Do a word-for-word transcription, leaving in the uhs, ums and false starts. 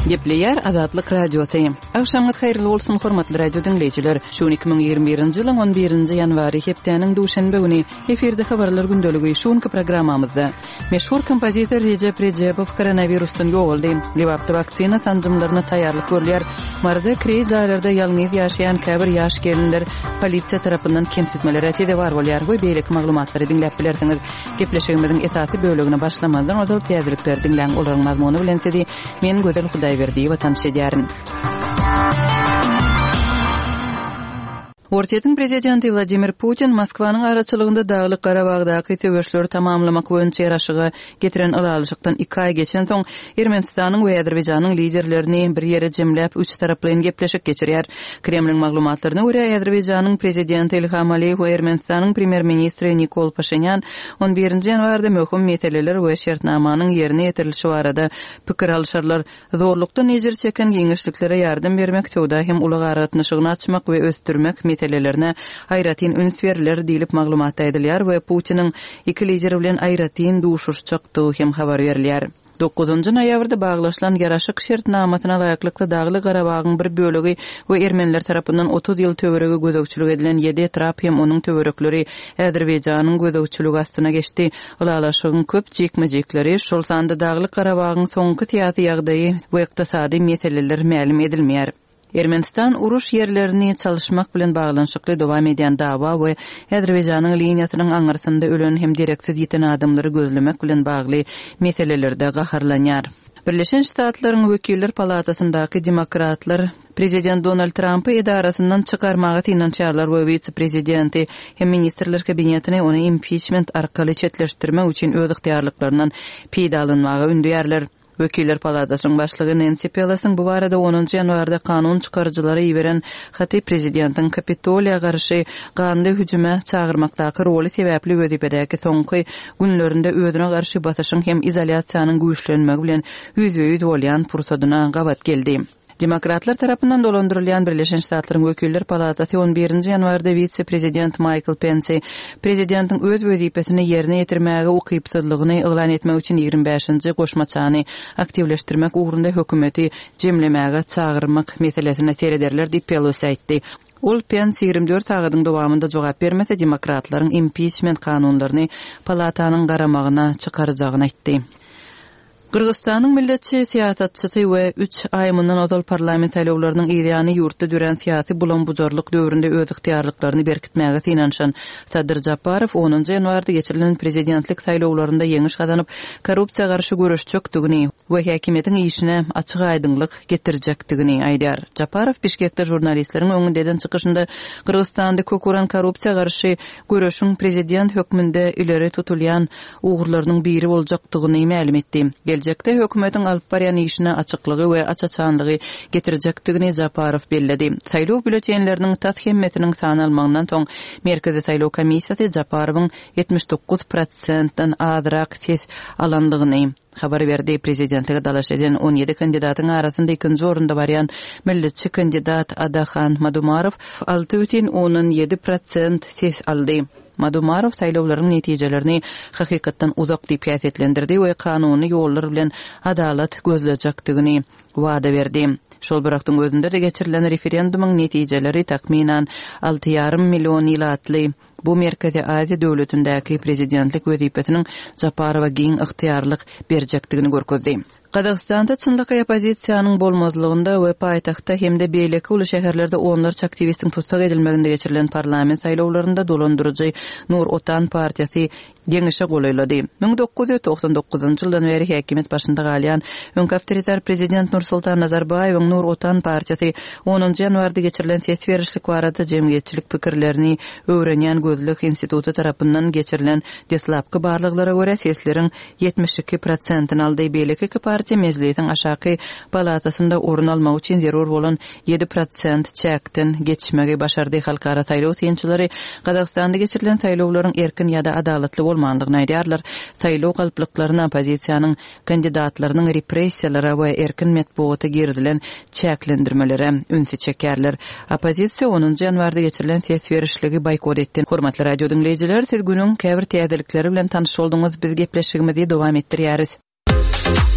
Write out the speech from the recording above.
Gepleyer Azatlyk Radiosu. Akşamyk hayrly bolsun hormatly radio dinleyijiler. Şu iki ming ýygrimi birinji ýylyň on birinji ýanwary hepdeniň duşanbe güni eferde habarlar gündöligi şuňky programmamyzda meşhur kompozitor Recep Recebow koronavirusdan ýoguldy. Lewapda vaksina tanjymlaryna taýýarlyk görýär. Marda krizalarda ýalňyz ýaşaýan käbir ýaş gelinler polisiýa tarapyndan kemsitmeler etdi bar bolýar. Bu beýleki maglumatlary dinläp bilersiňiz. Gepleşigimiziň esasy bölügine başlamadan ozal täzirlikler dinläň olaryň mazmuny bilen sedi. Men gözel Hudaý berdi we tanış edýärin. Ortiýetiň prezidenti Vladimir Putin Moskwanyň araçylygynda Daglyk Garabagdaky töweşleri tamamlamak boýunça ýaraşyga getiren ılalışykdan iki ay geçen soň Ermenistanyň we Azerbaýjanyň liderlerini bir ýere jemläp üç taraply gepleşik geçirýär. Kremliň maglumatlaryna görä Azerbaýjanyň prezidenti Ilham Aliýew we Ermenistanyň premier-ministri Nikol Paşinyan on birinji ýanwarda möhüm meseleler we şertnamanyň ýerine ýetirilişi barada pikir alşarlar. Zorlukdan ejir çeken giňişliklere ýardym bermek töwda hem uly garatnyşygyny açmak we östürmek meselelerine aýratyn üns beriler diýilip maglumat edilýär we Putiniň iki lideri bilen aýratyn duşuşçakdygy hem habar berilýär. dokuzunji noýabrda baglaşylan ýaraşyk şertnamasyna laýyklykda Dagly Garabagyň bir bölegi we ermenler tarapyndan otuz ýyl töweregi gözegçilik edilen ýedi etrap hem onuň töwerekleri Azerbaýjanyň gözegçiligi astyna geçdi. Ulalaşygyň köp jekmejekleri şol sanda Dagly Garabagyň soňky tiýasy ýagdaýy we ykdysady meseleler ma'lum edilmeýär. Ermenistan uruş yerlerini çalışmak bilen bağlanşykly dowam edýän dawa we Azerbaýjanyň liniýasynyň aňyrsynda ölen hem direksiz ýeten adamlary gözlemek bilen bagly meselelerde gaharlanýar. Birleşen Ştatlaryň Wekiller Palatasyndaky demokratlar Prezident Donald Trumpy edarasyndan çykarmagy tinançarlar we vice-prezidenti hem ministrler kabinetine ony impeachment arkaly çetleşdirmek üçin öz ykdýarlyklaryndan peýda alynmagy ündüýärler. Wekiller Palatasynyň başlygy Nancy Pelosiň bu barada onunji ýanwarda kanun çykarjylary ýiberen haty prezidentiň Kapitoliýa garşy gandy hüjüme çagyrmakdaky roly sebäpli wezipedäki soňky günlerinde özüne garşy basyşyň hem izolýasiýanyň güýçlenmegi bilen ýüzbe-ýüz bolýan pursadyna gabat geldi. Demokratlar tarapyndan dolandyrylýan Birleşen Ştatlaryň Wekiller Palatasy on birinji ýanwarda vice-prezident Michael Pence prezidentiň öz wezipesini ýerine ýetirmäge ukypsızlygyny elan etmek üçin ýygrimi beşinji goşmaçany aktivleşdirmek ugrunda hökümeti jemlemäge çagyrmak meselesine serederler diýip Pelosi aýtdy. Ol Pence ýygrimi dört sagatyň dowamında jogap bermese demokratlaryň impeachment kanunlaryny palatanyň garamagyna çykarjagyny aýtdy. Kırgızstanyň milletçi siýasatçysy we üç aýmyndan ozal parlament saýlawlarynyň ýygyny ýurtda düren syýasy bulanbujarlyk döwründe öz ykdýarlyklaryny berkitmäge tinanşan Sadyr Japarow onunji ýanwarda geçirilen prezidentlik saýlawlarynda ýeňiş gazanyp korrupsiýa garşy görüşjekdigini we häkimetiň işine açyk aýdymlyk getirjekdigini aýdýar. Japarow Bişkekde jurnalistleriň öňünden çykyşynda Kırgızstanda köküren korrupsiýa garşy görüşüň prezident hökmünde ileri tutulýan ugurlarynyň biri boljakdygyny ma'lum etdi. Gelecekde hökümetiň alyp barýan işine açyklygy we açaçanlygy getirjekdigini Japarow belledi. Saýlaw bületenleriniň tashimmetining sany almagyndan soň Merkezi Saýlaw Komissiýasy Japarowyň ýetmiş dokuz prosentdan azrak ses alandygyny habar berdi. Prezidentlige dalaş eden on ýedi kandidatyň arasynda ikinji orunda barýan milletçi kandidat Adaxan Madumarov alty бүтүн onuň ýedi prosent ses aldy. Madumarov saýlawlaryň netijelerini hakykatdan uzak diýip ýasetlendirdi we kanuny ýollar bilen adalat gözlejekdigini wada berdi. Şol birakdyň özünde de geçirilen referendumyň netijeleri takminan alty ýarym million ýylatly bu Merkezi Aziýa döwletindäki prezidentlik wezipesiniň Japarowa giň ykdýarlyk berjekdigini görkezdi. Kazakstanda çynlyky opozisiýanyň bolmazlygynda we paýtagtda hemde beýleki uly şäherlerde onlarça aktivistin tutsak edilmeginde geçirilen parlament saýlawlarynda dolandyrjy Nur Otan partiýasy ýeňişe golaýlady. ming dokuz ýüz toksan dokuzunji ýyldan beri häkimet başynda galýan öňki awtoritar prezident Nursultan Nazarbaýew Nur Otan partiýasy onunji ýanwarda geçirilen ses berişlik barada jemgyýetçilik pikirlerini öwrenýän gözlük institutu tarapyndan geçirilen deslapky barlyklara görä sesleriň ýetmiş iki prosentini aldy. Beýleki iki partiýa mezlisiň aşaky palatasynda orun almak üçin zerur bolan ýedi prosent çäkden geçmegi başardy. Halkara saýlaw synçylary Kazakstanda geçirilen saýlawlaryň erkin ýa-da adalatly bolmandygyny aýdýarlar. Saýlaw galplyklaryna opozisiýanyň kandidatlarynyň repressiýalary we erkin metbuata girdilen çäklendirmelere ünsü çekerler. Opozisiýa onunji ýanwarda geçirilen ses berişligi boykot etdi. Hormatly radio dinleyijiler, siz günüň käbir täzelikleri bilen tanyş boldyňyz. Biz gepleşigimizi dowam etdirýäris.